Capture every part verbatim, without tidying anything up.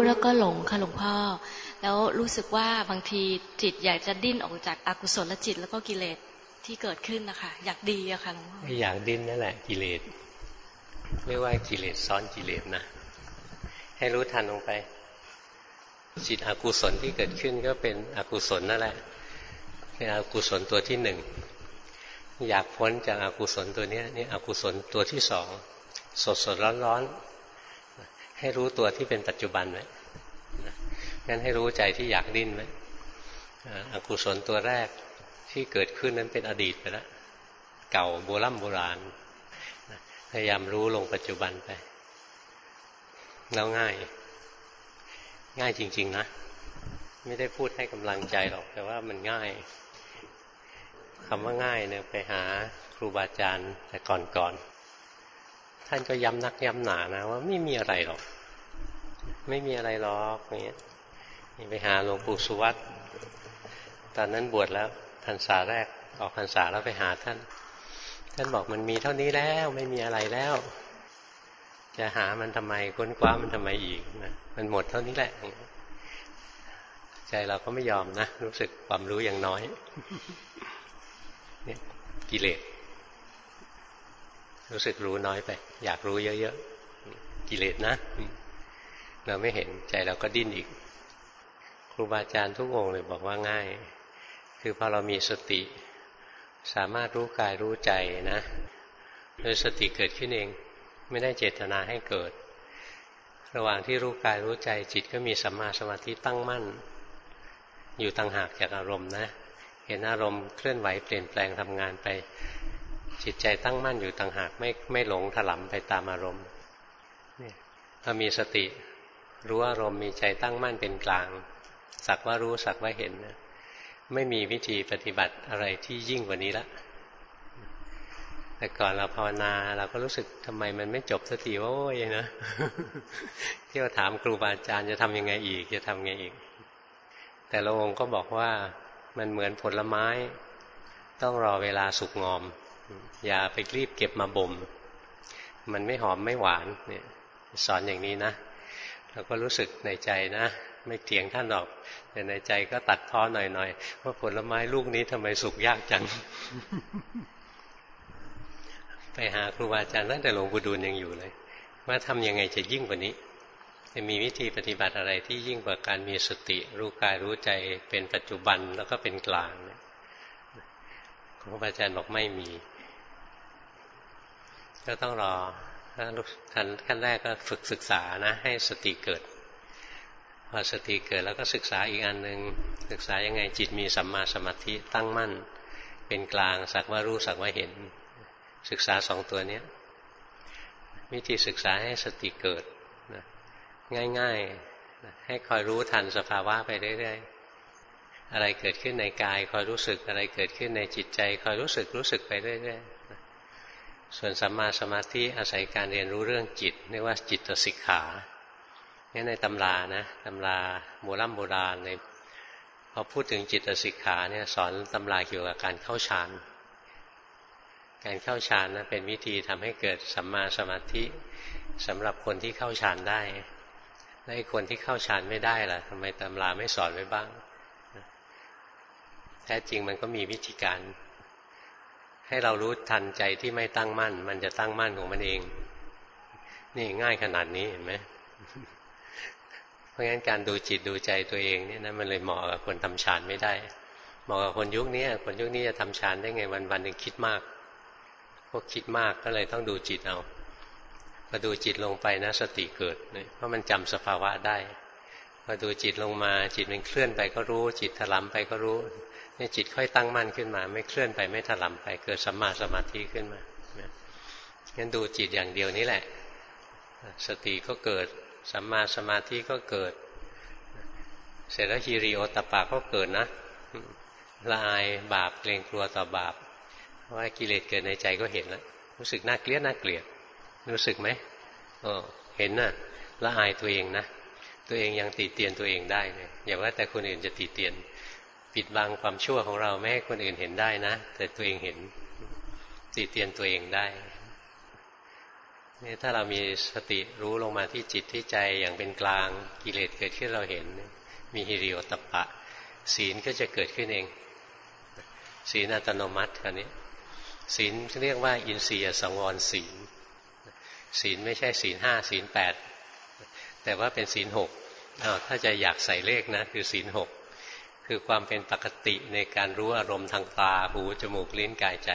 แล้วก็หลงค่ะหลวงพ่อแล้วรู้สึกว่าบางทีจิตอยากจะดิ้นออกจากอกุศลจิตแล้วก็กิเลสที่เกิดขึ้นนะคะอยากดีอะค่ะหลวงพ่ออยากดิ้นนั่นแหละกิเลสเรียกว่ากิเลสซ้อนกิเลสนะให้รู้ทันลงไปจิตอกุศลที่เกิดขึ้นก็เป็นอกุศลนั่นแหละเป็นอกุศลตัวที่หนึ่งอยากพ้นจากอกุศลตัวนี้นี่อกุศลตัวที่สองสดสดร้อนร้อนให้รู้ตัวที่เป็นปัจจุบันไว้งั้นให้รู้ใจที่อยากดิ้นไว้อกุศลตัวแรกที่เกิดขึ้นนั้นเป็นอดีตไปแล้วเก่าโบราณโบราณพยายามรู้ลงปัจจุบันไปแล้วง่ายง่ายจริงๆนะไม่ได้พูดให้กำลังใจหรอกแต่ว่ามันง่ายคำว่าง่ายเนี่ยไปหาครูบาอาจารย์แต่ก่อนๆท่านก็ย้ำนักย้ำหนานะว่าไม่มีอะไรหรอกไม่มีอะไรหรอกอย่างเงี้ยนี่ไปหาหลวงปู่สุวัตตอนนั้นบวชแล้วพรรษาแรกออกพรรษาแล้วไปหาท่านท่านบอกมันมีเท่านี้แล้วไม่มีอะไรแล้วจะหามันทำไมค้นคว้ามันทำไมอีกนะมันหมดเท่านี้แหละใจเราก็ไม่ยอมนะรู้สึกความรู้อย่างน้อยเนี่ยกิเลสรู้สึกรู้น้อยไปอยากรู้เยอะๆกิเลสนะเราไม่เห็นใจเราก็ดิ้นอีกครูบาอาจารย์ทุกองค์เลยบอกว่าง่ายคือพอเรามีสติสามารถรู้กายรู้ใจนะโดยสติเกิดขึ้นเองไม่ได้เจตนาให้เกิดระหว่างที่รู้กายรู้ใจจิตก็มีสัมมาสมาธิตั้งมั่นอยู่ต่างหากจากอารมณ์นะเห็นอารมณ์เคลื่อนไหวเปลี่ยนแปลงทำงานไปจิตใจตั้งมั่นอยู่ต่างหากไม่ไม่หลงถลำไปตามอารมณ์ถ้ามีสติรู้อารมณ์มีใจตั้งมั่นเป็นกลางสักว่ารู้สักว่าเห็นนะไม่มีวิธีปฏิบัติอะไรที่ยิ่งกว่านี้ละแต่ก่อนเราภาวนาเราก็รู้สึกทำไมมันไม่จบสักทีโอ้ยนะที่เราถามครูบาอาจารย์จะทำยังไงอีกจะทำยังไงอีกแต่ละองค์ก็บอกว่ามันเหมือนผลไม้ต้องรอเวลาสุกงอมอย่าไปรีบเก็บมาบ่มมันไม่หอมไม่หวานเนี่ยสอนอย่างนี้นะเราก็รู้สึกในใจนะไม่เถียงท่านหรอกแต่ในใจก็ตัดพ้อหน่อยๆว่าผลไม้ลูกนี้ทำไมสุกยากจัง ไปหาครูบาอาจารย์ตั้งแต่หลวงปู่ดูลยังอยู่เลยว่าทำยังไงจะยิ่งกว่านี้จะมีวิธีปฏิบัติอะไรที่ยิ่งกว่าการมีสติรู้กายรู้ใจเป็นปัจจุบันแล้วก็เป็นกลางเนี่ยครูบาอาจารย์บอกไม่มีก็ต้องรอขั้นขั้นแรกก็ฝึกศึกษานะให้สติเกิดพอสติเกิดแล้วก็ศึกษาอีกอันหนึ่งศึกษายังไงจิตมีสัมมาสมาธิตั้งมั่นเป็นกลางสักว่ารู้สักว่าเห็นศึกษาสองตัวนี้วิธีศึกษาให้สติเกิดนะง่ายๆนะให้คอยรู้ทันสภาวะไปเรื่อยๆอะไรเกิดขึ้นในกายคอยรู้สึกอะไรเกิดขึ้นในจิตใจคอยรู้สึกรู้สึกไปเรื่อยๆนะส่วนสัมมาสมาธิอาศัยการเรียนรู้เรื่องจิตเรียกว่าจิตสิกขาในตำรานะตำราโบราณโบราณในพอพูดถึงจิตสิกขาเนี่ยสอนตำราเกี่ยวกับการเข้าฌานการเข้าฌานนะเป็นวิธีทำให้เกิดสัมมาสมาธิสำหรับคนที่เข้าฌานได้และไอ้คนที่เข้าฌานไม่ได้ล่ะทำไมตำราไม่สอนไว้บ้างแท้จริงมันก็มีวิธีการให้เรารู้ทันใจที่ไม่ตั้งมั่นมันจะตั้งมั่นของมันเองนี่ง่ายขนาดนี้เห็นไหมเพราะงั้นการดูจิตดูใจตัวเองเนี่ยนะมันเลยเหมาะกับคนทำฌานไม่ได้เหมาะกับคนยุคนี้คนยุคนี้จะทำฌานได้ไงวันวันหนึ่งคิดมากพวกคิดมากก็เลยต้องดูจิตเอาพอดูจิตลงไปนะสติเกิดเพราะมันจำสภาวะได้พอดูจิตลงมาจิตมันเคลื่อนไปก็รู้จิตถลำไปก็รู้นี่จิตค่อยตั้งมั่นขึ้นมาไม่เคลื่อนไปไม่ถลำไปเกิดสัมมาสมาธิขึ้นมางั้นดูจิตอย่างเดียวนี้แหละสติก็เกิดสัมมาสมาธิก็เกิดเสร็จแล้วฮิริโอตปะก็เกิดนะละอายบาปเกรงกลัวต่อบาปเพราะว่ากิเลสเกิดในใจก็เห็นแล้วรู้สึกน่าเกลียดน่าเกลียดรู้สึกไหมเออเห็นน่ะละอายตัวเองนะตัวเองยังติเตียนตัวเองได้เลยอย่าว่าแต่คนอื่นจะติเตียนปิดบังความชั่วของเราไม่ให้คนอื่นเห็นได้นะแต่ตัวเองเห็นติเตียนตัวเองได้นี่ถ้าเรามีสติรู้ลงมาที่จิตที่ใจอย่างเป็นกลางกิเลสเกิดขึ้นเราเห็นมีฮิริโอตตัปปะศีลก็จะเกิดขึ้นเองศีลอัตโนมัติคราวนี้ศีลเรียกว่าอินทรียสังวรศีลศีลไม่ใช่ศีลห้าศีลแปดแต่ว่าเป็นศีลหกอ้าวถ้าจะอยากใส่เลขนะคือศีลหกคือความเป็นปกติในการรู้อารมณ์ทางตาหูจมูกลิ้นกายใจ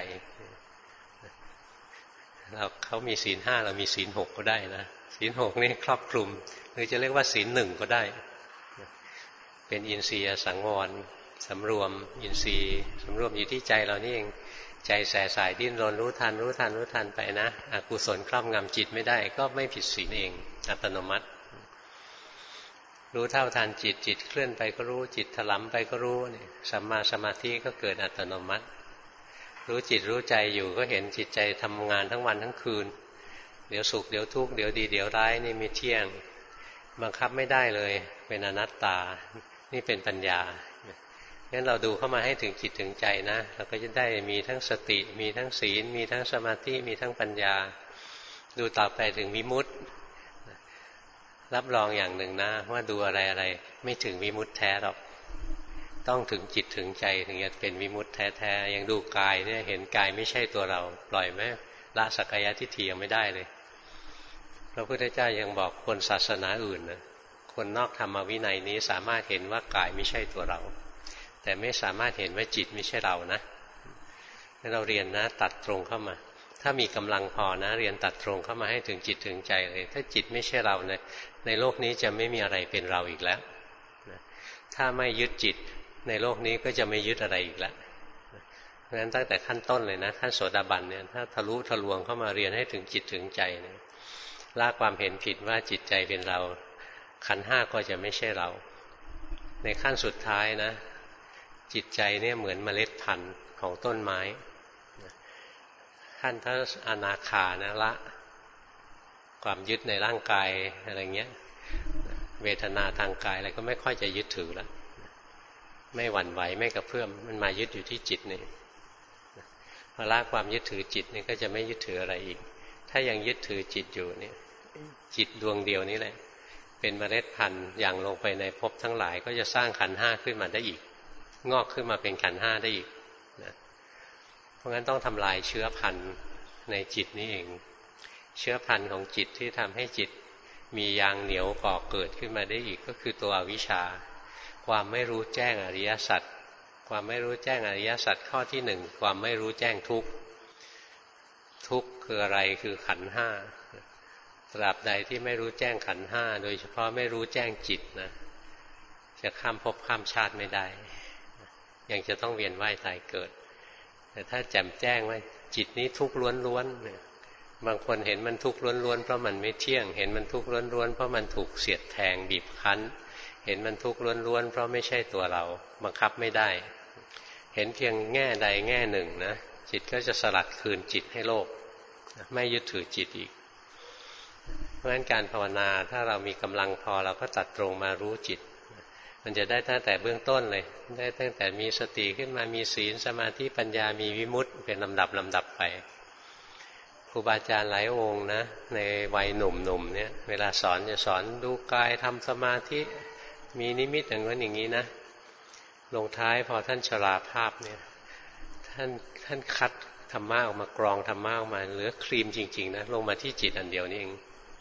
เราเขามีศีลห้าเรามีศีลหกก็ได้นะศีลหกนี่ครอบคลุมหรือจะเรียกว่าศีลหนึ่งก็ได้เป็นอินทรียสังวรสำรวมอินทรีย์สำรวมอยู่ที่ใจเรานี่เองใจแสสายดิ้นรนรู้ทันรู้ทันรู้ทันไปนะอกุศลครอบงำจิตไม่ได้ก็ไม่ผิดศีลเองอัตโนมัติรู้เท่าทันจิตจิตเคลื่อนไปก็รู้จิตถลำไปก็รู้นี่สัมมาสมาธิก็เกิดอัตโนมัติรู้จิตรู้ใจอยู่ก็เห็นจิตใจทำงานทั้งวันทั้งคืนเดี๋ยวสุขเดี๋ยวทุกข์เดี๋ยวดีเดี๋ยวร้ายนี่ไม่เที่ยงบังคับไม่ได้เลยเป็นอนัตตานี่เป็นปัญญางั้นเราดูเข้ามาให้ถึงจิตถึงใจนะเราก็จะได้มีทั้งสติมีทั้งศีลมีทั้งสมาธิมีทั้งปัญญาดูต่อไปถึงวิมุตติรับรองอย่างหนึ่งนะว่าดูอะไรอะไรไม่ถึงวิมุตติแท้หรอกต้องถึงจิตถึงใจถึงจะเป็นวิมุตติแท้ๆอย่างดูกายเนี่ยเห็นกายไม่ใช่ตัวเราปล่อยไหมละสักกายทิฏฐิยังไม่ได้เลยพระพุทธเจ้ายังบอกคนศาสนาอื่นนะคนนอกธรรมวินัยนี้สามารถเห็นว่ากายไม่ใช่ตัวเราแต่ไม่สามารถเห็นว่าจิตไม่ใช่เรานะเราเรียนนะตัดตรงเข้ามาถ้ามีกำลังพอนะเรียนตัดตรงเข้ามาให้ถึงจิตถึงใจเลยถ้าจิตไม่ใช่เราในในโลกนี้จะไม่มีอะไรเป็นเราอีกแล้วถ้าไม่ยึดจิตในโลกนี้ก็จะไม่ยึดอะไรอีกแล้วเพราะฉะนั้นตั้งแต่ขั้นต้นเลยนะขั้นโสดาบันเนี่ยถ้าทะลุทะลวงเข้ามาเรียนให้ถึงจิตถึงใจเนี่ยละความเห็นผิดว่าจิตใจเป็นเราขันธ์ห้าก็จะไม่ใช่เราในขั้นสุดท้ายนะจิตใจเนี่ยเหมือนเมล็ดพันธุ์ของต้นไม้ขั้นพระอนาคานะละความยึดในร่างกายอะไรเงี้ยเวทนาทางกายอะไรก็ไม่ค่อยจะยึดถือแล้วไม่หวั่นไหวไม่กระเพื่อมมันมายึดอยู่ที่จิตนี่พอละความยึดถือจิตนี่ก็จะไม่ยึดถืออะไรอีกถ้ายังยึดถือจิตอยู่เนี่ยจิตดวงเดียวนี้แหละเป็นเมล็ดพันธุ์อย่างลงไปในภพทั้งหลายก็จะสร้างขันธ์ห้าขึ้นมาได้อีกงอกขึ้นมาเป็นขันธ์ห้าได้อีกนะเพราะงั้นต้องทำลายเชื้อพันธุ์ในจิตนี้เองเชื้อพันธุ์ของจิตที่ทำให้จิตมียางเหนียวก่อเกิดขึ้นมาได้อีกก็คือตัวอวิชชาความไม่รู้แจ้งอริยสัจความไม่รู้แจ้งอริยสัจข้อที่หนึ่งความไม่รู้แจ้งทุกข์ทุกข์คืออะไรคือขันธ์ห้าตราบใดที่ไม่รู้แจ้งขันธ์ห้าโดยเฉพาะไม่รู้แจ้งจิตนะจะข้ามภพข้ามชาติไม่ได้ยังจะต้องเวียนว่ายตายเกิดแต่ถ้าแจ่มแจ้งว่าจิตนี้ทุกข์ล้วนๆเนี่ยบางคนเห็นมันทุกข์ล้วนๆเพราะมันไม่เที่ยงเห็นมันทุกข์ล้วนๆเพราะมันถูกเสียดแทงบีบคั้นเห็นมันทุกข์ล้วนๆเพราะไม่ใช่ตัวเราบังคับไม่ได้เห็นเพียงแง่ใดแง่หนึ่งนะจิตก็จะสลัดคืนจิตให้โลกไม่ยึดถือจิตอีกเพราะฉะนั้นการภาวนาถ้าเรามีกำลังพอเราก็ตัดตรงมารู้จิตมันจะได้ตั้งแต่เบื้องต้นเลยได้ตั้งแต่มีสติขึ้นมามีศีลสมาธิปัญญามีวิมุตติเป็นลำดับลำดับไปครูบาอาจารย์หลายองค์นะในวัยหนุ่มๆเนี่ยเวลาสอนจะสอนดูกายทำสมาธิมีนิมิตอย่างนั้นอย่างนี้นะลงท้ายพอท่านชราภาพเนี่ยท่านท่านคัดธรรมะออกมากรองธรรมะออกมาเหลือครีมจริงๆนะลงมาที่จิตอันเดียวนี่เอง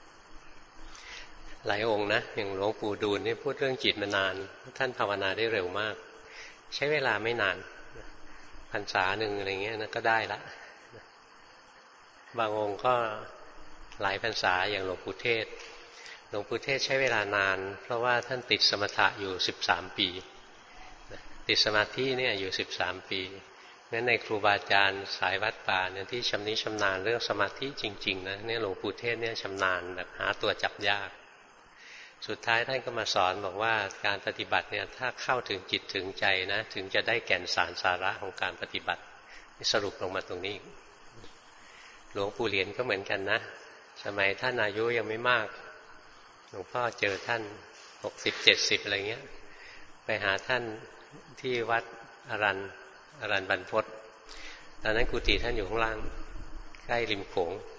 หลายองค์นะอย่างหลวงปู่ดูลนี่พูดเรื่องจิตมานานท่านภาวนาได้เร็วมากใช้เวลาไม่นานพรรษาหนึ่งอะไรเงี้ยนะก็ได้ละบางองค์ก็หลายพรรษาอย่างหลวงปู่เทศหลวงปู่เทศใช้เวลานานเพราะว่าท่านติดสมถะอยู่สิบสามปีติดสมาธิเนี่ยอยู่สิบสามปีงั้นในครูบาอาจารย์สายวัดป่าเนี่ยที่ชำนิชำนาญเรื่องสมาธิจริงๆนะเนี่ยหลวงปู่เทศเนี่ยชำนาญแบบหาตัวจับยากสุดท้ายท่านก็มาสอนบอกว่าการปฏิบัติเนี่ยถ้าเข้าถึงจิตถึงใจนะถึงจะได้แก่นสารสาระของการปฏิบัติสรุปลงมาตรงนี้หลวงปู่เหรียญก็เหมือนกันนะสมัยท่านอายุยังไม่มากหลวงพ่อเจอท่านหกสิบเจ็ดสิบอะไรเงี้ยไปหาท่านที่วัดอรัญอรัญบรรพตตอนนั้นกุฏิท่านอยู่ข้างล่างใกล้ริมโขง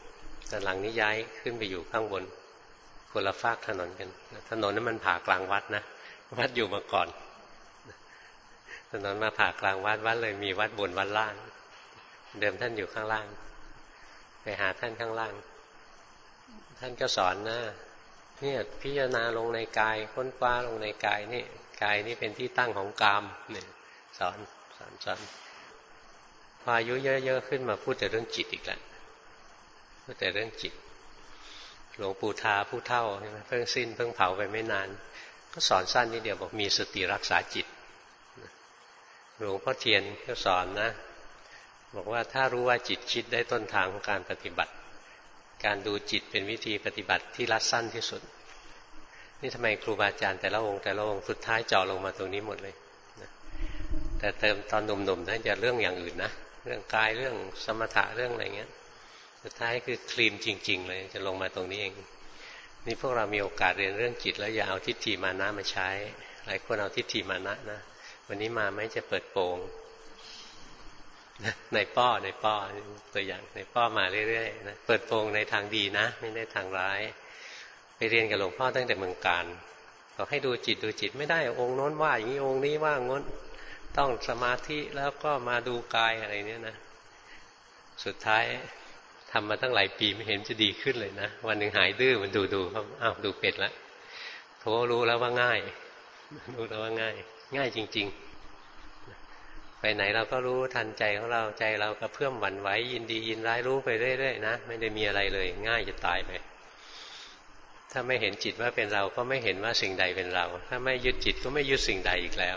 แต่หลังนี้ย้ายขึ้นไปอยู่ข้างบนคนละฟากถนนกันถนนนั้นมันผ่ากลางวัดนะวัดอยู่มาก่อนถนนมาผ่ากลางวัดวัดเลยมีวัดบนวัดล่างเดิมท่านอยู่ข้างล่างไปหาท่านข้างล่างท่านก็สอนนะเนี่ยพิจารณาลงในกายค้นคว้าลงในกายนี่กายนี่เป็นที่ตั้งของกามเนี่ยสอนสอนสอนพออายุเยอะๆขึ้นมาพูดแต่เรื่องจิตอีกแล้วพูดแต่เรื่องจิตหลวงปู่ทาผู้เฒ่าใช่ไหมเพิ่งสิ้นเพิ่งเผาไปไม่นานก็สอนสั้นนิดเดียวบอกมีสติรักษาจิตหลวงพ่อเทียนก็สอนนะบอกว่าถ้ารู้ว่าจิตคิดได้ต้นทางของการปฏิบัติการดูจิตเป็นวิธีปฏิบัติที่รัดสั้นที่สุดนี่ทำไมครูบาอาจารย์แต่ละองค์แต่ละองค์สุดท้ายเจาะลงมาตรงนี้หมดเลยนะแต่เติมตอนหนุ่มๆท่านจะเรื่องอย่างอื่นนะเรื่องกายเรื่องสมถะเรื่องอะไรเงี้ยสุดท้ายคือคลีนจริงๆเลยจะลงมาตรงนี้เองนี่พวกเรามีโอกาสเรียนเรื่องจิตแล้วอย่าเอาทิฏฐิมานะมาใช้หลายคนเอาทิฏฐิมานะนะวันนี้มาไม่จะเปิดโปงในป้อในป้อตัวอย่างในป้อมาเรื่อยๆนะเปิดโปงในทางดีนะไม่ได้ทางร้ายไปเรียนกับหลวงพ่อตั้งแต่เมืองการบอกให้ดูจิตดูจิตไม่ได้องค์โน้นว่าอย่างนี้องค์นี้ว่าง้นต้องสมาธิแล้วก็มาดูกายอะไรเนี้ยนะสุดท้ายทำมาตั้งหลายปีไม่เห็นจะดีขึ้นเลยนะวันหนึ่งหายดื้อมันดูดูครับอ้าวดูเป็ดแล้วโธ่รู้แล้วว่าง่ายรู้แล้วว่าง่ายง่ายจริงๆไปไหนเราก็รู้ทันใจของเราใจเราก็เพิ่มหวั่นไหวยินดียินร้ายรู้ไปเรื่อยๆนะไม่ได้มีอะไรเลยง่ายจะตายไปถ้าไม่เห็นจิตว่าเป็นเราก็ไม่เห็นว่าสิ่งใดเป็นเราถ้าไม่ยึดจิตก็ไม่ยึดสิ่งใดอีกแล้ว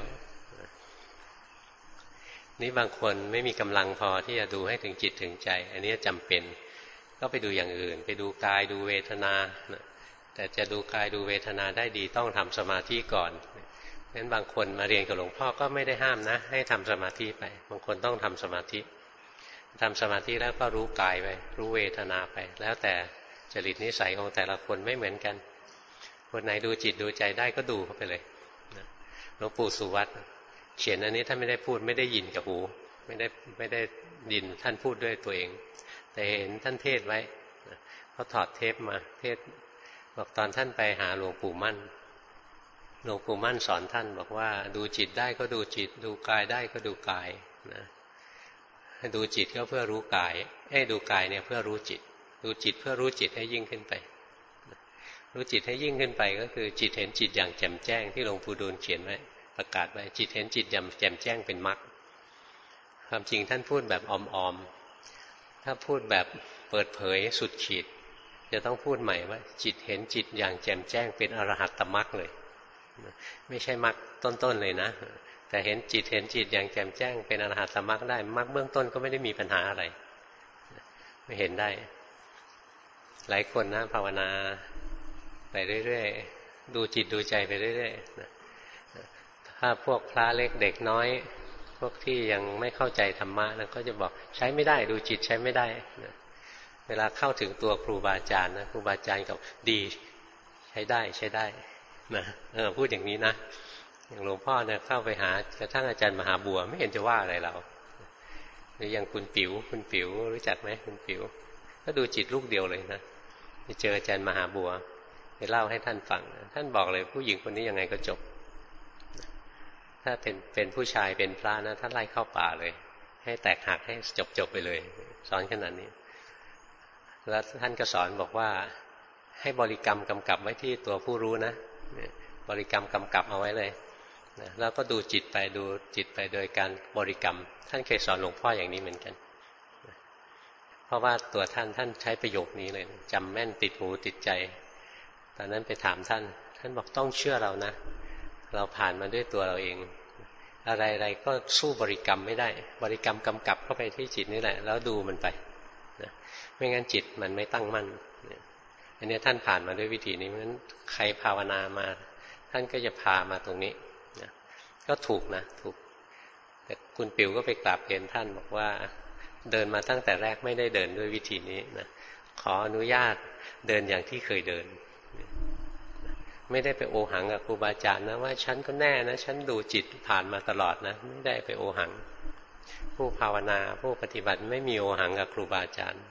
นี่บางคนไม่มีกำลังพอที่จะดูให้ถึงจิตถึงใจอันนี้จำเป็นก็ไปดูอย่างอื่นไปดูกายดูเวทนาแต่จะดูกายดูเวทนาได้ดีต้องทำสมาธิก่อนงั้นบางคนมาเรียนกับหลวงพ่อก็ไม่ได้ห้ามนะให้ทำสมาธิไปบางคนต้องทำสมาธิทำสมาธิแล้วก็รู้กายไปรู้เวทนาไปแล้วแต่จริตนิสัยของแต่ละคนไม่เหมือนกันคนไหนดูจิตดูใจได้ก็ดูเข้าไปเลยหลวงปู่สุวัตเขียนอันนี้ท่านไม่ได้พูดไม่ได้ยินกับหูไม่ได้ไม่ได้ยินท่านพูดด้วยตัวเองแต่เห็นท่านเทศไว้เขาถอดเทปมาเทศบอกตอนท่านไปหาหลวงปู่มั่นหลวงปู่มั่นสอนท่านบอกว่าดูจิตได้ก็ดูจิตดูกายได้ก็ดูกายนะดูจิตก็เพื่อรู้กายเอ้ดูกายเนี่ยเพื่อรู้จิตดูจิตเพื่อรู้จิตให้ยิ่งขึ้นไปรู้จิตให้ยิ่งขึ้นไปก็คือจิตเห็นจิตอย่างแจ่มแจ้งที่หลวงปู่ดูลเขียนไว้ประกาศไว้จิตเห็นจิตอย่างแจ่มแจ้งเป็นมรรคความจริงท่านพูดแบบอมๆถ้าพูดแบบเปิดเผยสุดขีดจะต้องพูดใหม่ว่าจิตเห็นจิตอย่างแจ่มแจ้งเป็นอรหัตตมรรคเลยไม่ใช่มรรคต้นๆเลยนะแต่เห็นจิตเห็นจิตอย่างแจ่มแจ้งเป็นอรหัตตมรรคได้มรรคเบื้องต้นก็ไม่ได้มีปัญหาอะไรไม่เห็นได้หลายคนนะภาวนาไปเรื่อยๆดูจิตดูใจไปเรื่อยๆถ้าพวกพระเล็กเด็กน้อยพวกที่ยังไม่เข้าใจธรรมะนะก็จะบอกใช้ไม่ได้ดูจิตใช้ไม่ได้นะเวลาเข้าถึงตัวครูบาอาจารย์นะครูบาอาจารย์ก็ดีใช้ได้ใช้ได้นะเออพูดอย่างนี้นะอย่างหลวงพ่อเนี่ยเข้าไปหากระทั่งอาจารย์มหาบัวไม่เห็นจะว่าอะไรเราหรืออย่างคุณปิ๋วคุณปิ๋วรู้จักไหมคุณปิ๋วก็ดูจิตลูกเดียวเลยนะไปเจออาจารย์มหาบัวไปเล่าให้ท่านฟังท่านบอกเลยผู้หญิงคนนี้ยังไงก็จบถ้าเป็นเป็นผู้ชายเป็นพระนะท่านไล่เข้าป่าเลยให้แตกหักให้จบจบไปเลยสอนขนาดนี้แล้วท่านก็สอนบอกว่าให้บริกรรมกำกับไว้ที่ตัวผู้รู้นะบริกรรมกำกับเอาไว้เลยแล้วก็ดูจิตไปดูจิตไปโดยการบริกรรมท่านเคยสอนหลวงพ่ออย่างนี้เหมือนกันเพราะว่าตัวท่านท่านใช้ประโยคนี้เลยจำแม่นติดหูติดใจตอนนั้นไปถามท่านท่านบอกต้องเชื่อเรานะเราผ่านมาด้วยตัวเราเองอะไรๆก็สู้บริกรรมไม่ได้บริกรรมกำกับเข้าไปที่จิตนี่แหละแล้วดูมันไปนะไม่งั้นจิตมันไม่ตั้งมั่นอันนี้ท่านผ่านมาด้วยวิธีนี้เพราะฉะนั้นใครภาวนามาท่านก็จะพามาตรงนี้นะก็ถูกนะถูกแต่คุณปิ๋วก็ไปกราบเรียนท่านบอกว่าเดินมาตั้งแต่แรกไม่ได้เดินด้วยวิธีนี้นะขออนุญาตเดินอย่างที่เคยเดินไม่ได้ไปโอหังกับครูบาอาจารย์นะว่าฉันก็แน่นะฉันดูจิตผ่านมาตลอดนะไม่ได้ไปโอหังผู้ภาวนาผู้ปฏิบัติไม่มีโอหังกับครูบาอาจารย์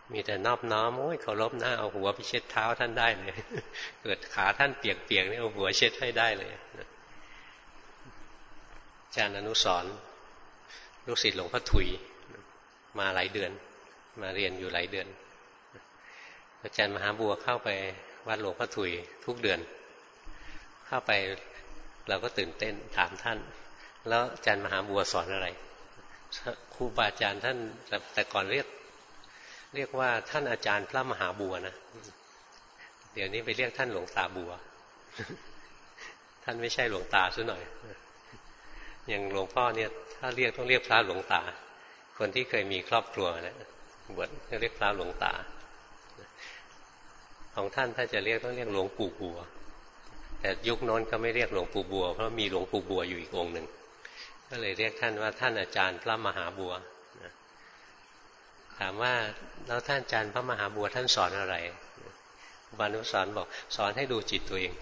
มีแต่นอบน้อมโอ้ยเคารพนะเอาหัวไปเช็ดเท้าท่านได้เลยเกิดขาท่านเปียกๆนี่เอาหัวเช็ดให้ได้เลยอาจารย์อนุสรณ์ลูกศิษย์หลวงพ่อถุยมาหลายเดือนมาเรียนอยู่หลายเดือนอาจารย์มหาบัวเข้าไปวัดหลวงพ่อถุยทุกเดือนเข้าไปเราก็ตื่นเต้นถามท่านแล้วอาจารย์มหาบัวสอนอะไรครูบาอาจารย์ท่านแต่ก่อนเรียกเรียกว่าท่านอาจารย์พระมหาบัวนะเดี๋ยวนี้ไปเรียกท่านหลวงตาบัวท่านไม่ใช่หลวงตาซะหน่อยอย่างหลวงพ่อเนี่ยถ้าเรียกต้องเรียกพระหลวงตาคนที่เคยมีครอบครัวนะบวชเรียกพระหลวงตาของท่านถ้าจะเรียกต้องเรียกหลวงปู่บัวแต่ยุคโน้นก็ไม่เรียกหลวงปู่บัวเพราะมีหลวงปู่บัวอยู่อีกองค์หนึ่งก็เลยเรียกท่านว่าท่านอาจารย์พระมหาบัวถามว่าแล้วท่านอาจารย์พระมหาบัวท่านสอนอะไรบรรลุสอนบอกสอนให้ดูจิตตัวเอง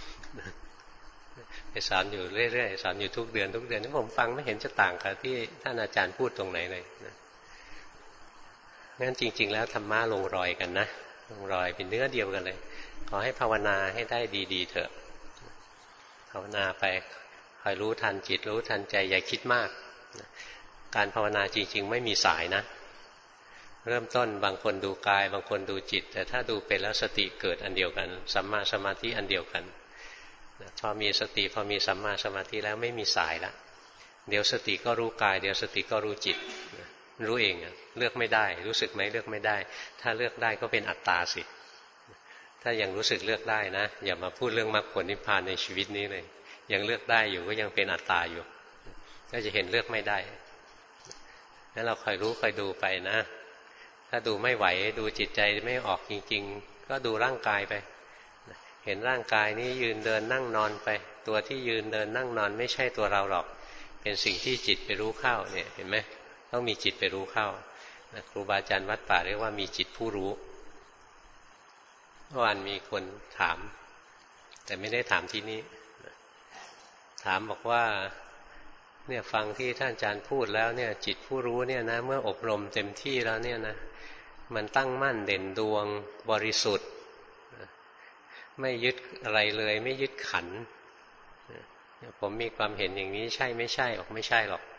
ไปสอนอยู่เรื่อยๆสอนอยู่ทุกเดือนทุกเดือนที่ผมฟังไม่เห็นจะต่างกับที่ท่านอาจารย์พูดตรงไหนเลยนะงั้นจริงๆแล้วธรรมะลงรอยกันนะลงรอยเป็นเนื้อเดียวกันเลยขอให้ภาวนาให้ได้ดีๆเถอะภาวนาไปคอยรู้ทันจิตรู้ทันใจอย่าคิดมากการภาวนาจริงๆไม่มีสายนะเริ่มต้นบางคนดูกายบางคนดูจิตแต่ถ้าดูเป็นแล้วสติเกิดอันเดียวกันสัมมาสมาธิอันเดียวกันพอมีสติพอมีสัมมาสมาธิแล้วไม่มีสายละเดี๋ยวสติก็รู้กายเดี๋ยวสติก็รู้จิตรู้เองเลือกไม่ได้รู้สึกไหมเลือกไม่ได้ถ้าเลือกได้ก็เป็นอัตตาสิถ้ายังรู้สึกเลือกได้นะอย่ามาพูดเรื่องมรรคผลนิพพานในชีวิตนี้เลยยังเลือกได้อยู่ก็ยังเป็นอัตตาอยู่ก็จะเห็นเลือกไม่ได้งั้นเราคอยรู้คอยดูไปนะถ้าดูไม่ไหวดูจิตใจไม่ออกจริงๆก็ดูร่างกายไปเห็นร่างกายนี้ยืนเดินนั่งนอนไปตัวที่ยืนเดินนั่งนอนไม่ใช่ตัวเราหรอกเป็นสิ่งที่จิตไปรู้เข้าเนี่ยเห็นไหมต้องมีจิตไปรู้เข้าครูบาอาจารย์วัดป่าเรียกว่ามีจิตผู้รู้เมื่อวานมีคนถามแต่ไม่ได้ถามที่นี้ถามบอกว่าเนี่ยฟังที่ท่านอาจารย์พูดแล้วเนี่ยจิตผู้รู้เนี่ยนะเมื่ออบรมเต็มที่แล้วเนี่ยนะมันตั้งมั่นเด่นดวงบริสุทธิ์ไม่ยึดอะไรเลยไม่ยึดขันผมมีความเห็นอย่างนี้ใช่ไม่ใช่ออกไม่ใช่หรอก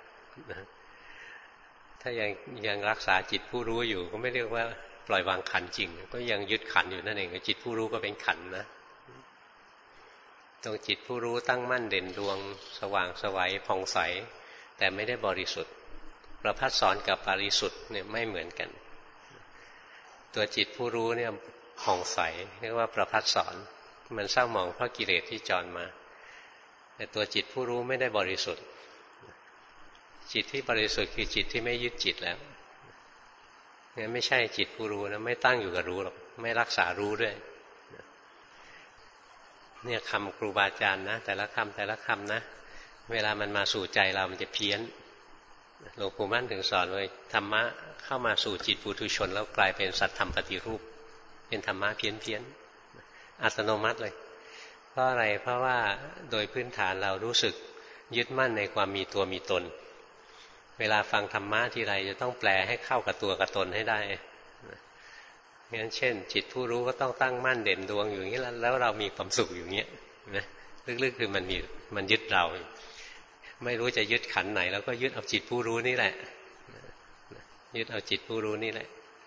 ถ้ายังยังรักษาจิตผู้รู้อยู่ก็ไม่เรียกว่าปล่อยวางขันจริงก็ยังยึดขันอยู่นั่นเองจิตผู้รู้ก็เป็นขันนะตรงจิตผู้รู้ตั้งมั่นเด่นดวงสว่างไสวผ่องใสแต่ไม่ได้บริสุทธิ์ประภัสสรกับบริสุทธิ์เนี่ยไม่เหมือนกันตัวจิตผู้รู้เนี่ยผ่องใสเรียกว่าประภัสสรมันเศร้าหมองเพราะกิเลสที่จรมาแต่ตัวจิตผู้รู้ไม่ได้บริสุทธิ์จิตที่บริสุทธิ์คือจิตที่ไม่ยึดจิตแล้วงั้นไม่ใช่จิตผู้รู้นะไม่ตั้งอยู่กับรู้หรอกไม่รักษารู้ด้วยเนี่ยคำครูบาอาจารย์นะแต่ละคำแต่ละคำนะเวลามันมาสู่ใจเรามันจะเพี้ยนหลวงปู่มั่นถึงสอนเลยธรรมะเข้ามาสู่จิตปุถุชนแล้วกลายเป็นสัตธรรมปฏิรูปเป็นธรรมะเพี้ยนเพี้ยนอัตโนมัติเลยเพราะอะไรเพราะว่าโดยพื้นฐานเรารู้สึกยึดมั่นในความมีตัวมีตนเวลาฟังธรรมะทีไรจะต้องแปลให้เข้ากับตัวกับตนให้ได้งั้นเช่นจิตผู้รู้ก็ต้องตั้งมั่นเด่นดวงอยู่อย่างนี้แล้วเรามีความสุขอยู่อย่างนี้นะลึกๆคือมันมีมันยึดเราไม่รู้จะยึดขันไหนแล้วก็ยึดเอาจิตผู้รู้นี่แหละยึดเอาจิตผู้รู้นี่แหละ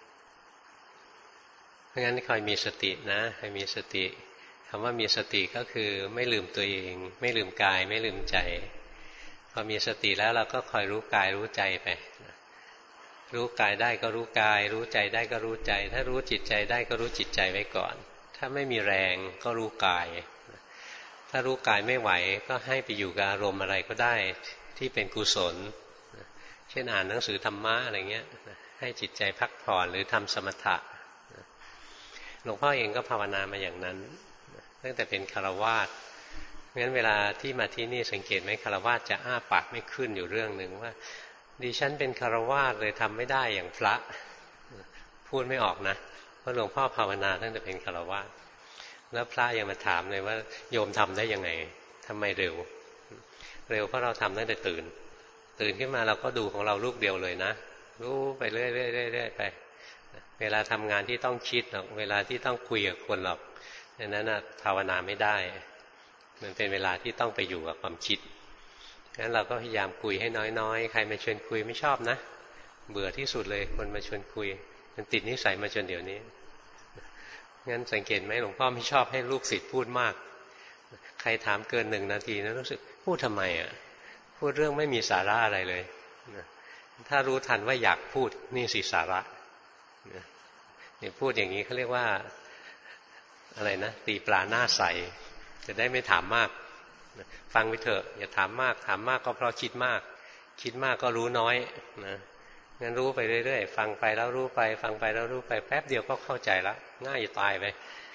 เพราะงั้นคอยมีสตินะคอยมีสติคำว่ามีสติก็คือไม่ลืมตัวเองไม่ลืมกายไม่ลืมใจพอมีสติแล้วเราก็คอยรู้กายรู้ใจไปรู้กายได้ก็รู้กายรู้ใจได้ก็รู้ใจถ้ารู้จิตใจได้ก็รู้จิตใจไว้ก่อนถ้าไม่มีแรงก็รู้กายถ้ารู้กายไม่ไหวก็ให้ไปอยู่กับอารมณ์อะไรก็ได้ที่เป็นกุศลเช่นอ่านหนังสือธรรมะอะไรเงี้ยให้จิตใจพักผ่อนหรือทำสมถะหลวงพ่อเองก็ภาวนามาอย่างนั้นตั้งแต่เป็นฆราวาสงั้นเวลาที่มาที่นี่สังเกตไหมฆราวาสจะอ้าปากไม่ขึ้นอยู่เรื่องหนึ่งว่าดิฉันเป็นฆราวาสเลยทำไม่ได้อย่างพระพูดไม่ออกนะเพราะหลวงพ่อภาวนาตั้งแต่เป็นฆราวาสแล้วพระยังมาถามเลยว่าโยมทำได้ยังไงทำไมเร็วเร็วเพราะเราทำตั้งแต่ตื่นตื่นขึ้นมาเราก็ดูของเราลูกเดียวเลยนะรู้ไปเรื่อยๆๆๆไปเวลาทำงานที่ต้องคิดหรอกเวลาที่ต้องคุยกับคนหรอกดังนั้นภาวนาไม่ได้มันเป็นเวลาที่ต้องไปอยู่กับความคิดงั้นเราก็พยายามคุยให้น้อยๆใครมาชวนคุยไม่ชอบนะเบื่อที่สุดเลยคนมาชวนคุยมันติดนิสัยมาจนเดี๋ยวนี้งั้นสังเกตไหมหลวงพ่อไม่ชอบให้ลูกศิษย์พูดมากใครถามเกินหนึ่งนาทีนะรู้สึกพูดทำไมอ่ะพูดเรื่องไม่มีสาระอะไรเลยถ้ารู้ทันว่าอยากพูดนี่สิสาระนี่พูดอย่างนี้เขาเรียกว่าอะไรนะตีปลาหน้าใสจะได้ไม่ถามมากฟังไปเถอะอย่าถามมากถามมากก็เพราะคิดมากคิดมากก็รู้น้อยนะงั้นรู้ไปเรื่อยๆฟังไปแล้วรู้ไปฟังไปแล้วรู้ไปแป๊บเดียวก็เข้าใจแล้วง่ายจะตายไป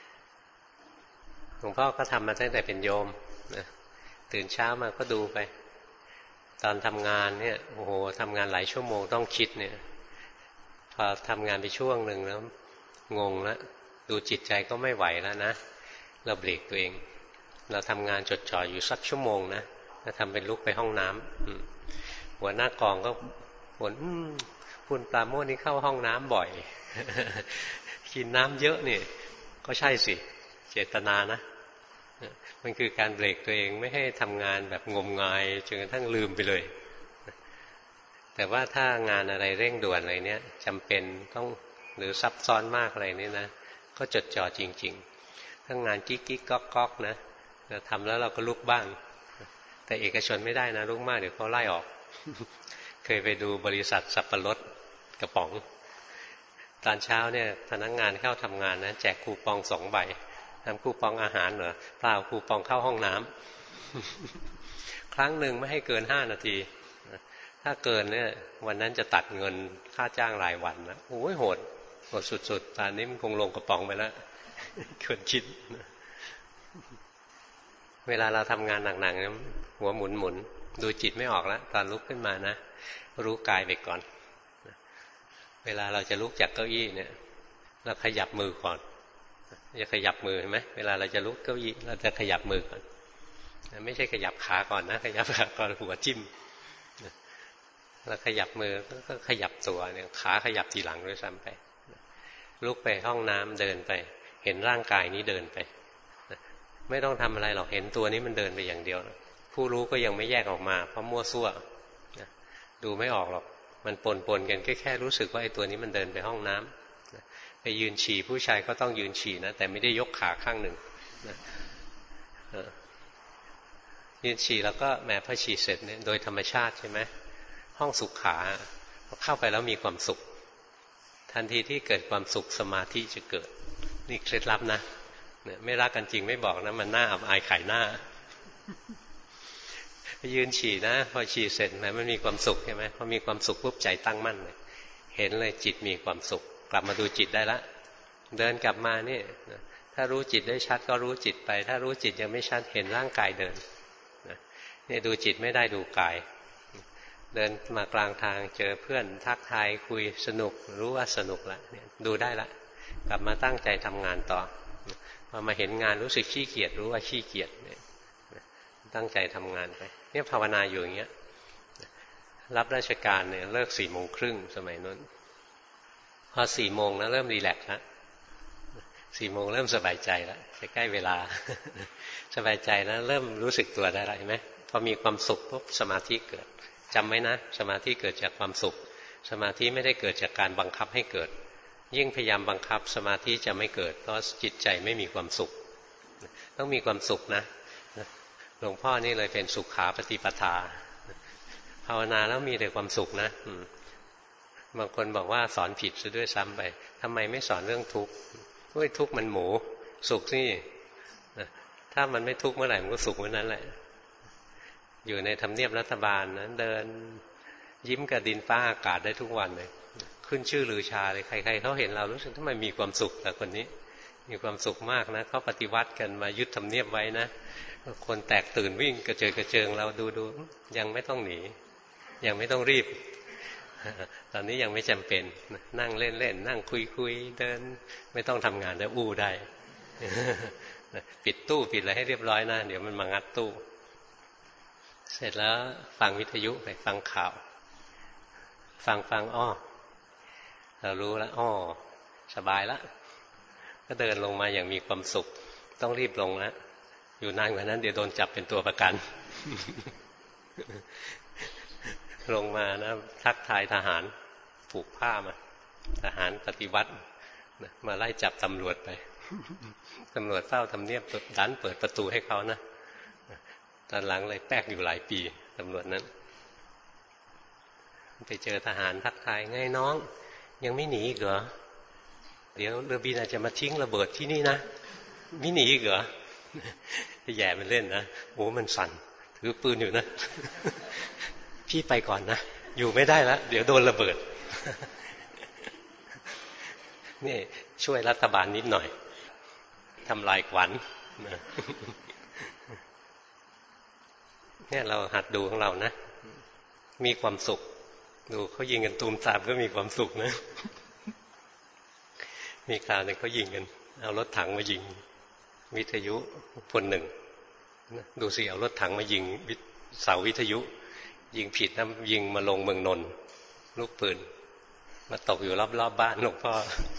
หลวงพ่อก็ทำมาตั้งแต่เป็นโยมนะตื่นเช้ามาก็ดูไปตอนทำงานเนี่ยโอ้โหทำงานหลายชั่วโมงต้องคิดเนี่ยพอทำงานไปช่วงหนึ่งแล้วงงแล้วดูจิตใจก็ไม่ไหวแล้วนะเราเบรกตัวเองเราทำงานจดจ่ออยู่สักชั่วโมงนะเราทำเป็นลุกไปห้องน้ำหัวหน้ากองก็บ่นคุณปราโมทนี่เข้าห้องน้ำบ่อย กินน้ำเยอะนี่ก็ใช่สิเจตนานะมันคือการเบรกตัวเองไม่ให้ทำงานแบบงมงายจนกระทั่งลืมไปเลยแต่ว่าถ้างานอะไรเร่งด่วนอะไรเนี้ยจำเป็นต้องหรือซับซ้อนมากอะไรนี่นะก็จดจ่อจริงๆถ้างานกิ๊กกิ๊กก๊อกก๊อกนะทำแล้วเราก็ลุกบ้างแต่เอกชนไม่ได้นะลุกมากเดี๋ยวเขาไล่ออก เคยไปดูบริษัทสับปะรดกระป๋องตอนเช้าเนี่ยพนักงานเข้าทำงานนะแจกคูปองสองใบทำคูปองอาหารเหรอเปล่าคูปองเข้าห้องน้ำ ครั้งหนึ่งไม่ให้เกินห้านาทีถ้าเกินเนี่ยวันนั้นจะตัดเงินค่าจ้างรายวันนะโอ้ยโหดโหดสุดๆตอนนี้มันคงลงกระป๋องไปแล้วคนคิดเวลาเราทำงานหนักๆเนี่ยหัวหมุนๆดูจิตไม่ออกแล้วตอนลุกขึ้นมานะรู้กายไปก่อนเวลาเราจะลุกจากเก้าอี้เนี่ยเราขยับมือก่อนจะขยับมือเห็นไหมเวลาเราจะลุกเก้าอี้เราจะขยับมือก่อนไม่ใช่ขยับขาก่อนนะขยับขาก่อนหัวจิ้มเราขยับมือก็ขยับตัวเนี่ยขาขยับทีหลังด้วยซ้ำไปลุกไปห้องน้ำเดินไปเห็นร่างกายนี้เดินไปไม่ต้องทำอะไรหรอกเห็นตัวนี้มันเดินไปอย่างเดียวผู้รู้ก็ยังไม่แยกออกมาเพราะมั่วซั่วดูไม่ออกหรอกมันปนปนกันแค่แค่รู้สึกว่าไอ้ตัวนี้มันเดินไปห้องน้ำไปยืนฉี่ผู้ชายก็ต้องยืนฉี่นะแต่ไม่ได้ยกขาข้างหนึ่งยืนฉี่แล้วก็แม้พอฉี่เสร็จเนี่ยโดยธรรมชาติใช่ไหมห้องสุขขาเข้าไปแล้วมีความสุขทันทีที่เกิดความสุขสมาธิจะเกิดนี่เคล็ดลับนะเนี่ยไม่รักกันจริงไม่บอกนะมันหน้าอับอายขายหน้ายืนฉี่นะพอฉี่เสร็จนะมันมีความสุขใช่ไหมพอมีความสุขปุ๊บใจตั้งมั่นเลยเห็นเลยจิตมีความสุขกลับมาดูจิตได้ละเดินกลับมานี่ถ้ารู้จิตได้ชัดก็รู้จิตไปถ้ารู้จิตยังไม่ชัดเห็นร่างกายเดินนี่ดูจิตไม่ได้ดูกายเดินมากลางทางเจอเพื่อนทักทายคุยสนุกรู้ว่าสนุกละเนี่ยดูได้ละกลับมาตั้งใจทำงานต่อพอมาเห็นงานรู้สึกขี้เกียจรู้ว่าขี้เกียจเนี่ยตั้งใจทำงานไปเนี่ยภาวนาอยู่อย่างเงี้ยรับราชการเนี่ยเลิกสี่โมงครึ่งสมัยนั้นพอสี่โมงแล้วเริ่มรีแลกซ์แล้วสี่โมงเริ่มสบายใจแล้วใกล้เวลาสบายใจแล้วเริ่มรู้สึกตัวได้แล้วเห็นไหมพอมีความสุขปุ๊บสมาธิเกิดจำไว้นะสมาธิเกิดจากความสุขสมาธิไม่ได้เกิดจากการบังคับให้เกิดยิ่งพยายามบังคับสมาธิจะไม่เกิดเพราะจิตใจไม่มีความสุขต้องมีความสุขนะหลวงพ่อนี่เลยเป็นสุขาปฏิปทาภาวนาแล้วมีแต่ความสุขนะบางคนบอกว่าสอนผิดซะด้วยซ้ำไปทำไมไม่สอนเรื่องทุกข์ด้วยทุกข์มันหมูสุขนี่ถ้ามันไม่ทุกข์เมื่อไหร่มันก็สุขเมื่อนั้นแหละอยู่ในทำเนียบรัฐบาลนะเดินยิ้มกับดินฟ้าอากาศได้ทุกวันเลยขึ้นชื่อลือชาเลยใครๆเขาเห็นเรารู้สึกทำไมมีความสุขแต่คนนี้มีความสุขมากนะเขาปฏิวัติกันมายึดทำเนียบไว้นะคนแตกตื่นวิ่งกระเจิงกระเจิงเราดูดูยังไม่ต้องหนียังไม่ต้องรีบตอนนี้ยังไม่จำเป็นนั่งเล่นๆนั่งคุยๆเดินไม่ต้องทำงานแล้วอู้ได้ปิดตู้ปิดอะไรให้เรียบร้อยนะเดี๋ยวมันมางัดตู้เสร็จแล้วฟังวิทยุไปฟังข่าวฟังฟังอ้อเรารู้แล้วอ้อสบายแล้วก็เดินลงมาอย่างมีความสุขต้องรีบลงแล้วอยู่นานกว่านั้นเดี๋ยวโดนจับเป็นตัวประกัน ลงมานะทักทายทหารผูกผ้ามาทหารปฏิวัติมาไล่จับตำรวจไป ตำรวจเฝ้าทำเนียบดันเปิดประตูให้เขานะตอนหลังเลยแป๊กอยู่หลายปีตำรวจนั้นไปเจอทหารทักทายไงน้องยังไม่หนีอีกเหรอเดี๋ยวเรือบินอาจจะมาทิ้งระเบิดที่นี่นะไม่หนีอีกเหรอแย่มันเล่นนะโอ้มันสั่นถือปืนอยู่นะ พี่ไปก่อนนะอยู่ไม่ได้แล้วเดี๋ยวโดนระเบิด นี่ช่วยรัฐบาลนิดหน่อยทำลายขวัญเนี่ยเราหัดดูของเรานะมีความสุขดูเขายิงกันตูมตามก็มีความสุขนะมีคราวหนึ่งเขายิงกันเอารถถังมายิงวิทยุคนหนึ่งดูสิเอารถถังมายิงเสาวิทยุยิงผิดนะยิงมาลงเมืองนนท์ลูกปืนมาตกอยู่รอบๆ บ, บ้านหลวงพ่อ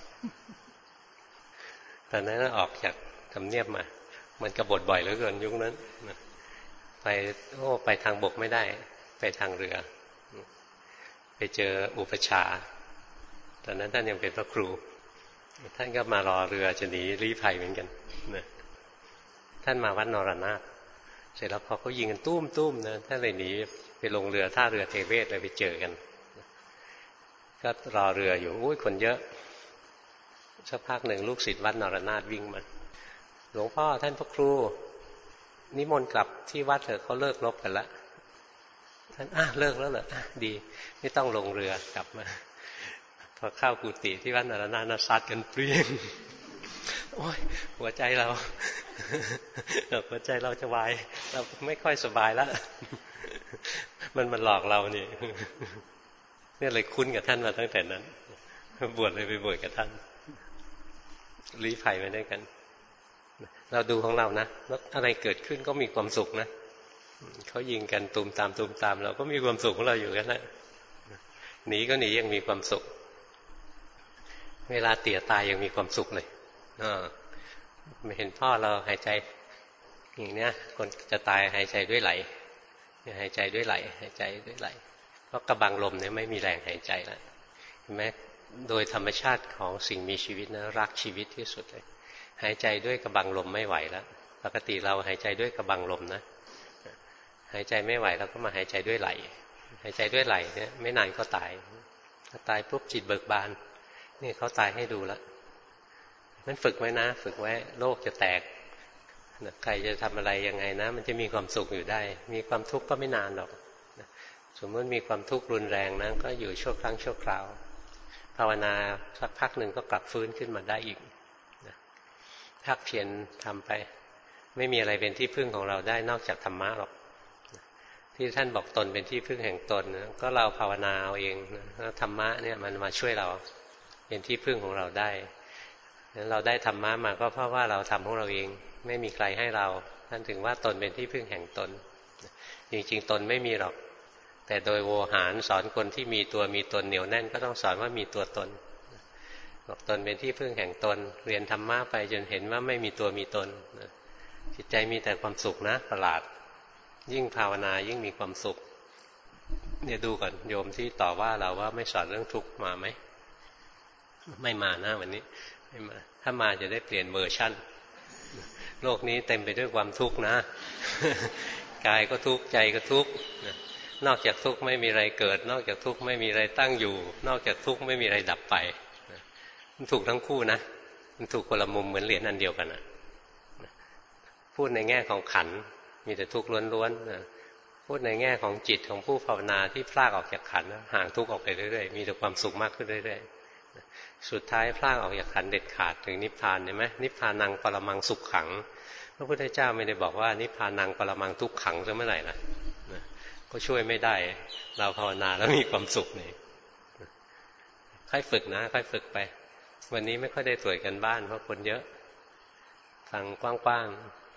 ตอนนั้นออกจากทำเนียบมามันกบฏบ่อยเหลือเกินยุคนั้นไปโอ้ไปทางบกไม่ได้ไปทางเรือไปเจออุปชาตอนนั้นท่านยังเป็นพระครูท่านก็มารอเรือจะหนีลี้ภัยเหมือนกันนะท่านมาวัดนรนาถเสร็จแล้วพอเขายิงกันตุ้มตุ้มนะท่านเลยหนีไปลงเรือท่าเรือเทเวศเลยไปเจอกันก็รอเรืออยู่อุ้ยคนเยอะสักพักหนึ่งลูกศิษย์วัดนรนาถวิ่งมาหลวงพ่อท่านพระครูนิมนต์กลับที่วัดเถอะเขาเลิกรบกันแล้วท่านอ่ะเลิกแล้วเหรออ่ะดีไม่ต้องลงเรือกลับมาพอเข้ากุฏิที่วัดนรนาถซัดกันเปรี้ยงโอ้ยหัวใจเราหัวใจเราจะวายเราไม่ค่อยสบายแล้วมันมันหลอกเรานี่เนี่ยเลยคุ้นกับท่านมาตั้งแต่นั้นบวชเลยไปบวชกับท่านลี้ภัยมาด้วยกันเราดูของเรานะแล้วอะไรเกิดขึ้นก็มีความสุขนะเขายิงกันตูมตามตูมตามเราก็มีความสุขของเราอยู่กันแหละหนีก็หนียังมีความสุขเวลาเตี่ยตายยังมีความสุขเลยไม่เห็นพ่อเราหายใจอย่างเนี้ยคนจะตายหายใจด้วยไหลหายใจด้วยไหลหายใจด้วยไหลเพราะกระบังลมเนี่ยไม่มีแรงหายใจแล้วเห็นไหมโดยธรรมชาติของสิ่งมีชีวิตนะรักชีวิตที่สุดเลยหายใจด้วยกระบังลมไม่ไหวแล้วปกติเราหายใจด้วยกระบังลมนะหายใจไม่ไหวเราก็มาหายใจด้วยไหลหายใจด้วยไหลเนี่ยไม่นานก็ตายตายปุ๊บจิตเบิกบานนี่เขาตายให้ดูแล้วนั้นฝึกไว้นะฝึกไว้โลกจะแตกใครจะทำอะไรยังไงนะมันจะมีความสุขอยู่ได้มีความทุกข์ก็ไม่นานหรอกสมมติมีความทุกข์รุนแรงนะก็อยู่ชั่วครั้งชั่วคราวภาวนาสักพักหนึ่งก็กลับฟื้นขึ้นมาได้อีกภาคเพียรทำไปไม่มีอะไรเป็นที่พึ่งของเราได้นอกจากธรรมะหรอกที่ท่านบอกตนเป็นที่พึ่งแห่งตนนะก็เราภาวนาเอาเองนะธรรมะเนี่ยมันมาช่วยเราเป็นที่พึ่งของเราได้นั้นเราได้ธรรมะมาก็เพราะว่าเราทำของเราเองไม่มีใครให้เราท่านถึงว่าตนเป็นที่พึ่งแห่งตนจริงๆตนไม่มีหรอกแต่โดยโวหารสอนคนที่มีตัวมีตนเหนียวแน่นก็ต้องสอนว่ามีตัวตนบอกตนเป็นที่พึ่งแห่งตนเรียนธรรมะไปจนเห็นว่าไม่มีตัวมีตนจิตใจมีแต่ความสุขนะประหลาดยิ่งภาวนายิ่งมีความสุขเนี่ยดูก่อนโยมที่ต่อว่าเราว่าไม่สอนเรื่องทุกข์มาไหมไม่มานะวันนี้ไม่มาถ้ามาจะได้เปลี่ยนเวอร์ชั่นโลกนี้เต็มไปด้วยความทุกข์นะกายก็ทุกข์ใจก็ทุกข์นอกจากทุกข์ไม่มีอะไรเกิดนอกจากทุกข์ไม่มีอะไรตั้งอยู่นอกจากทุกข์ไม่มีอะไรดับไปมันถูกทั้งคู่นะมันถูกคนละมุมเหมือนเหรียญอันเดียวกันนะพูดในแง่ของขันธ์มีแต่ทุกข์ล้วนๆพูดในแง่ของจิตของผู้ภาวนาที่พลากออกจากขันธ์ห่างทุกข์ออกไปเรื่อยๆมีแต่ความสุขมากขึ้นเรื่อยๆสุดท้ายพลากออกจากขันธ์เด็ดขาดถึงนิพพานเห็นไหมนิพพานังปรมังสุขขังพระพุทธเจ้าไม่ได้บอกว่านิพพานังปรมังทุกขังจะเมื่อไหร่นะก็ช่วยไม่ได้เราภาวนาแล้วมีความสุขนี่ค่อยฝึกนะค่อยฝึกไปวันนี้ไม่ค่อยได้ตรวจกันบ้านเพราะคนเยอะฟังกว้าง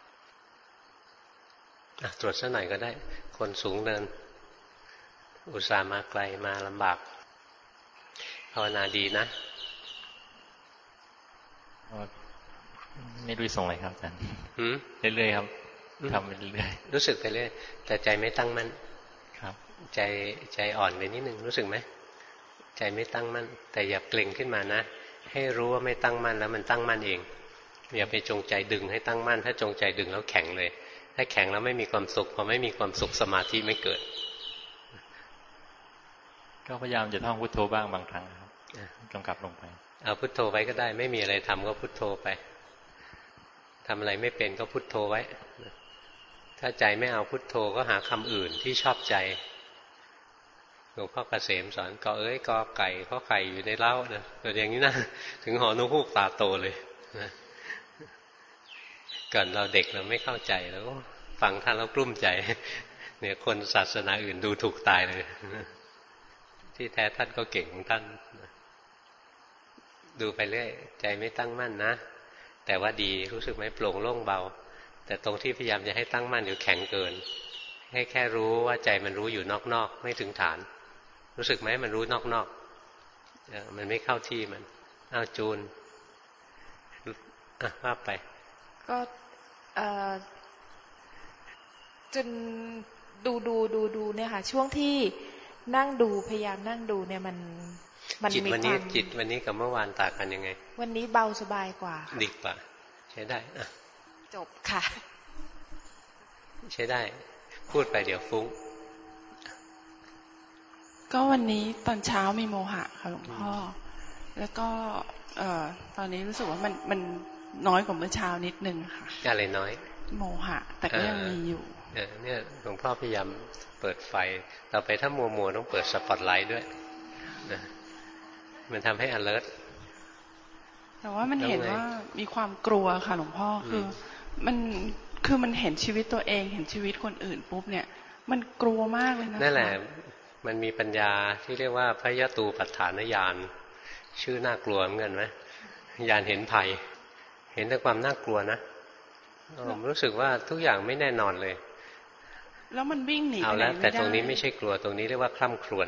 ๆตรวจสักหน่อยก็ได้คนสูงเดินอุตส่าห์มาไกลมาลำบากภาวนาดีนะไม่รู้ส่งอะไรครับอาจารย์เรื่อยๆครับทำไปเรื่อยรู้สึกไปเรื่อยแต่ใจไม่ตั้งมั่นครับใจใจอ่อนไปนิดนึงรู้สึกไหมใจไม่ตั้งมั่นแต่อย่าเกร็งขึ้นมานะให้รู้ว่าไม่ตั้งมั่นแล้วมันตั้งมั่นเองอย่าไปจงใจดึงให้ตั้งมั่นถ้าจงใจดึงแล้วแข็งเลยถ้าแข็งแล้วไม่มีความสุขพอไม่มีความสุขสมาธิไม่เกิดก็พยายามจะท่องพุทโธบ้างบางครั้งครับกำกับลงไปเอาพุทโธไว้ก็ได้ไม่มีอะไรทำก็พุทโธไปทำอะไรไม่เป็นก็พุทโธไว้ถ้าใจไม่เอาพุทโธก็หาคำอื่นที่ชอบใจหลวงพ่อเกษมสอนกอเอ้ยกอไก่ข้อไข่อยู่ในเล้านะตัวอย่างนี้นะถึงหอนกฮูกตาโตเลยนะก่อนเราเด็กเราไม่เข้าใจแล้วฟังท่านแล้วกลุ้มใจเนี่ยคนศาสนาอื่นดูถูกตายเลยที่แท้ท่านก็เก่งของท่านดูไปเรื่อยใจไม่ตั้งมั่นนะแต่ว่าดีรู้สึกไหมโปร่งโล่งเบาแต่ตรงที่พยายามจะให้ตั้งมั่นอยู่แข็งเกินให้แค่รู้ว่าใจมันรู้อยู่นอกๆไม่ถึงฐานรู้สึกไหมมันรู้นอกๆมันไม่เข้าที่มันอ้าวจูนอ่ะว่าไปก็จนดูดูดูดูเนี่ยค่ะช่วงที่นั่งดูพยายามนั่งดูเนี่ยมันมันจิตวันนี้จิตวันนี้กับเมื่อวานต่างกันยังไงวันนี้เบาสบายกว่าดีกว่าใช้ได้อ่ะจบค่ะใช้ได้พูดไปเดี๋ยวฟุ้งก็วันนี้ตอนเช้ามีโมหะค่ะหลวงพ่อแล้วก็เอ่อตอนนี้รู้สึกว่ามันมันน้อยกว่าเมื่อเช้านิดนึงค่ะอะไรน้อยโมหะแต่ก็ยังมีอยู่เนี่ยหลวงพ่อพยายามเปิดไฟต่อไปถ้ามัวมัวต้องเปิดสปอตไลท์ด้วยนะมันทำให้ alert แต่ว่ามันเห็นว่ามีความกลัวค่ะหลวงพ่อคือมันคือมันเห็นชีวิตตัวเองเห็นชีวิตคนอื่นปุ๊บเนี่ยมันกลัวมากเลยนะนั่นแหละมันมีปัญญาที่เรียกว่าพยตูปัฏฐานญาณชื่อน่ากลัวเหมือนกันไหมญาณเห็นภัยเห็นแต่ความน่ากลัวนะผมรู้สึกว่าทุกอย่างไม่แน่นอนเลยแล้วมันวิ่งหนีเอาแล้วแต่ตรงนี้ไม่ใช่กลัวตรงนี้เรียกว่าคร่ำครวญ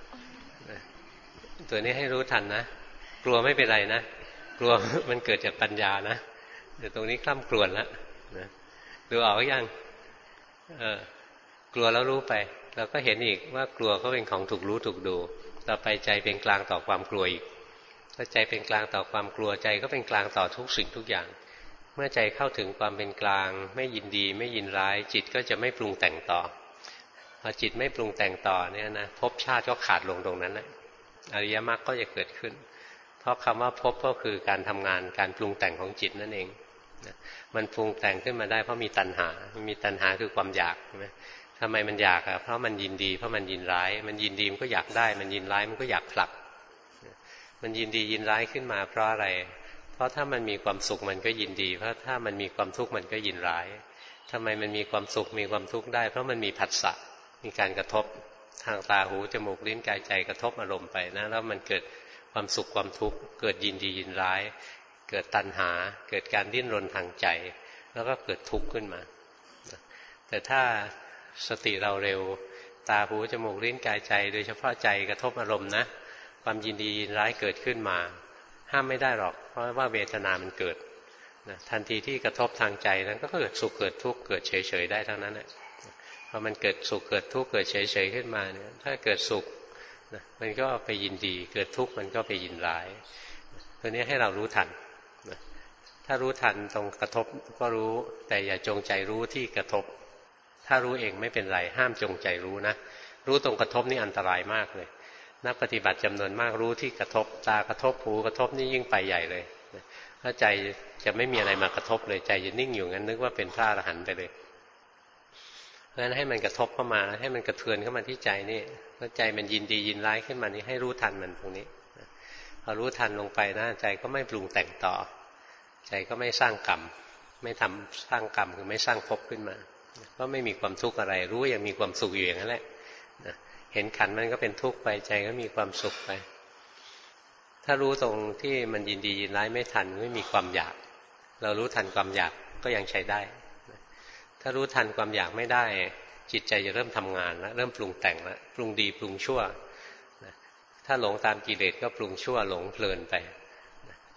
ตัวนี้ให้รู้ทันนะกลัวไม่เป็นไรนะกลัวมันเกิดจากปัญญานะแต่ตรงนี้คร่ำครวญแล้วนะดูออกยังเออกลัวแล้วรู้ไปเราก็เห็นอีกว่ากลัวก็เป็นของถูกรู้ถูกดูต่อไปใจเป็นกลางต่อความกลัวอีกถ้าใจเป็นกลางต่อความกลัวใจก็เป็นกลางต่อทุกสิ่งทุกอย่างเมื่อใจเข้าถึงความเป็นกลางไม่ยินดีไม่ยินร้ายจิตก็จะไม่ปรุงแต่งต่อพอจิตไม่ปรุงแต่งต่อเนี่ยนะภพชาติก็ขาดลงตรงนั้นแหละอริยมรรคก็จะเกิดขึ้นเพราะคำว่าภพก็คือการทำงานการปรุงแต่งของจิตนั่นเองมันปรุงแต่งขึ้นมาได้เพราะมีตัณหามีตัณหาคือความอยากใช่ไหมทำไมมันอยากอ่ะเพราะมันยินดีเพราะมันยินร้ายมันยินดีมันก็อยากได้มันยินร้ายมันก็อยากผลักมันยินดียินร้ายขึ้นมาเพราะอะไรเพราะถ้ามันมีความสุขมันก็ยินดีเพราะถ้ามันมีความทุกข์มันก็ยินร้ายทำไมมันมีความสุขมีความทุกข์ได้เพราะมันมีผัสสะมีการกระทบทางตาหูจมูกลิ้นกายใจกระทบอารมณ์ไปนะแล้วมันเกิดความสุขความทุกข์เกิดยินดียินร้ายเกิดตัณหาเกิดการดิ้นรนทางใจแล้วก็เกิดทุกข์ขึ้นมาแต่ถ้าสติเราเร็วตาหูจมูกลิ้นกายใจโดยเฉพาะใจกระทบอารมณ์นะความยินดียินร้ายเกิดขึ้นมาห้ามไม่ได้หรอกเพราะว่าเวทนามันเกิดนะทันทีที่กระทบทางใจนั้นก็เกิดสุขเกิดทุกข์เกิดเฉยๆได้ทั้งนั้นแหละพอมันเกิดสุขเกิดทุกข์เกิดเฉยๆขึ้นมาเนี่ยถ้าเกิดสุขนะมันก็ไปยินดีเกิดทุกข์มันก็ไปยินร้ายตัวนี้ให้เรารู้ทันนะถ้ารู้ทันตรงกระทบก็รู้แต่อย่าจงใจรู้ที่กระทบถ้ารู้เองไม่เป็นไรห้ามจงใจรู้นะรู้ตรงกระทบนี่อันตรายมากเลยนักปฏิบัติจำนวนมากรู้ที่กระทบตากระทบหูกระทบนี่ยิ่งไปใหญ่เลยถ้าใจจะไม่มีอะไรมากระทบเลยใจจะนิ่งอยู่งั้นนึกว่าเป็นพระอรหันต์ไปเลยเพราะฉะนั้นให้มันกระทบเข้ามาให้มันกระเทือนเข้ามาที่ใจนี่เมื่อใจมันยินดียินร้ายขึ้นมานี่ให้รู้ทันมันตรงนี้พอรู้ทันลงไปนะใจก็ไม่ปรุงแต่งต่อใจก็ไม่สร้างกรรมไม่ทำสร้างกรรมคือไม่สร้างภพขึ้นมาก็ไม่มีความทุกข์อะไรรู้ยังมีความสุขอยู่อย่างนั้นแหละเห็นขันมันก็เป็นทุกข์ไปใจก็มีความสุขไปถ้ารู้ตรงที่มันยินดียินร้ายไม่ทันไม่มีความอยากเรารู้ทันความอยากก็ยังใช้ได้ถ้ารู้ทันความอยากไม่ได้จิตใจจะเริ่มทำงานแล้วเริ่มปรุงแต่งแล้วปรุงดีปรุงชั่วถ้าหลงตามกิเลสก็ปรุงชั่วหลงเพลินไปถ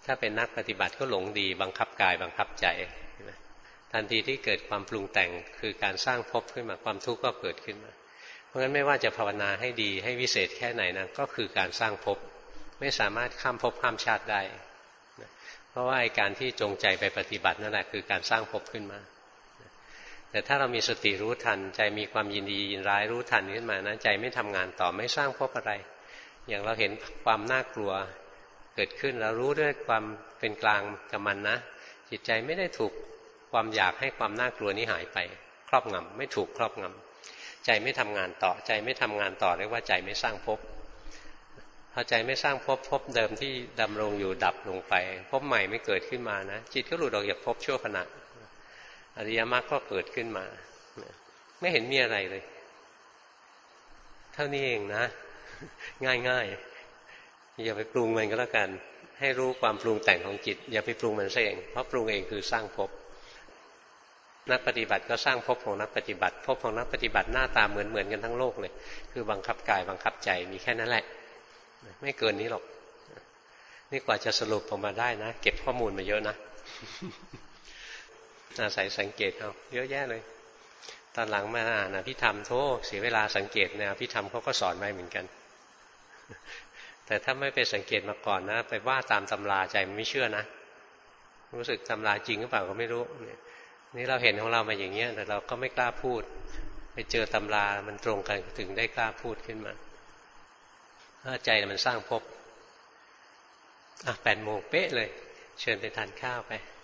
ถ้าเป็นนักปฏิบัติก็หลงดีบังคับกายบังคับใจทันทีที่เกิดความปรุงแต่งคือการสร้างภพขึ้นมาความทุกข์ก็เกิดขึ้นมาเพราะฉะนั้นไม่ว่าจะภาวนาให้ดีให้วิเศษแค่ไหนนะก็คือการสร้างภพไม่สามารถข้ามภพข้ามชาติได้เพราะว่าไอ้การที่จงใจไปปฏิบัตินั่นแหละคือการสร้างภพขึ้นมาแต่ถ้าเรามีสติรู้ทันใจมีความยินดียินร้ายรู้ทันขึ้นมานะใจไม่ทำงานต่อไม่สร้างภพอะไรอย่างเราเห็นความน่ากลัวเกิดขึ้นแล้วรู้ด้วยความเป็นกลางกับมันนะจิตใจไม่ได้ถูกความอยากให้ความน่ากลัวนี้หายไปครอบงำไม่ถูกครอบงำใจไม่ทำงานต่อใจไม่ทำงานต่อเรียกว่าใจไม่สร้างภพพอใจไม่สร้างภพภพเดิมที่ดำรงอยู่ดับลงไปภพใหม่ไม่เกิดขึ้นมานะจิตก็หลุดออกจากภพชั่วขณะอริยมรรคก็เกิดขึ้นมาไม่เห็นมีอะไรเลยเท่านี้เองนะง่ายๆอย่าไปปรุงมันก็แล้วกันให้รู้ความปรุงแต่งของจิตอย่าไปปรุงมันซะเองเพราะปรุงเองคือสร้างภพนักปฏิบัติก็สร้างภพของนักปฏิบัติภพของนักปฏิบัติหน้าตาเหมือนเหมือนกันทั้งโลกเลยคือบังคับกายบังคับใจมีแค่นั้นแหละไม่เกินนี้หรอกนี่กว่าจะสรุปออกมาได้นะเก็บข้อมูลมาเยอะนะอาศัยสังเกตเอาเยอะแยะเลยตอนหลังมาอ่านอภิธรรมโธ่เสียเวลาสังเกตเนี่ยอภิธรรมเขาก็สอนไว้เหมือนกันแต่ถ้าไม่ไปสังเกตมาก่อนนะไปว่าตามตำราใจมันไม่เชื่อนะรู้สึกตำราจริงหรือเปล่าก็ไม่รู้นี่เราเห็นของเรามาอย่างเงี้ยแต่เราก็ไม่กล้าพูดไปเจอตำรามันตรงกันถึงได้กล้าพูดขึ้นมาถ้าใจมันสร้างภพอ่ะแปดโมงเป๊ะเลยเชิญไปทานข้าวไป